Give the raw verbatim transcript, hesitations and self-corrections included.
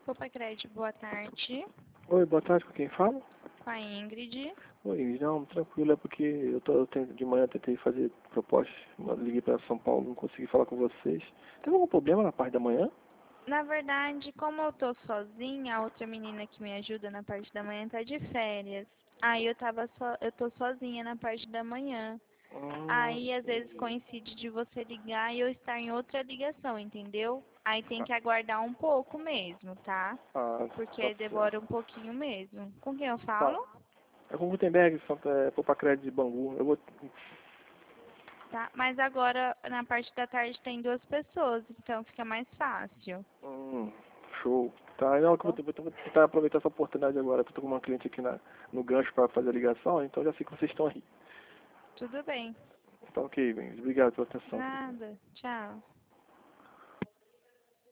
Opa, Crédito, boa tarde. Oi, boa tarde, com quem fala? Com a Ingrid. Oi, Ingrid, não, tranquilo, é porque eu, tô, eu tenho- de manhã tentei fazer propostas, mas liguei para São Paulo, não consegui falar com vocês. Tem algum problema na parte da manhã? Na verdade, como eu tô sozinha, a outra menina que me ajuda na parte da manhã tá de férias. Aí eu tava só, eu tô sozinha na parte da manhã. Hum, Aí às vezes entendi. coincide de você ligar e eu estar em outra ligação, entendeu? Aí tem que aguardar um pouco mesmo, tá? Ah, tá Porque demora certo. um pouquinho mesmo. Com quem eu Tá. falo? É com Gutenberg, Santa, é, Poupa Crédito de Bangu. Eu vou... Tá? Mas agora na parte da tarde tem duas pessoas, então fica mais fácil. Hum, show. Tá, não, que eu vou, vou, vou tentar aproveitar essa oportunidade agora, que eu tô com uma cliente aqui na, no gancho para fazer a ligação, então já sei que vocês estão aí. Tudo bem. Tá ok, Ingrid. Obrigado pela atenção. Nada. Tchau.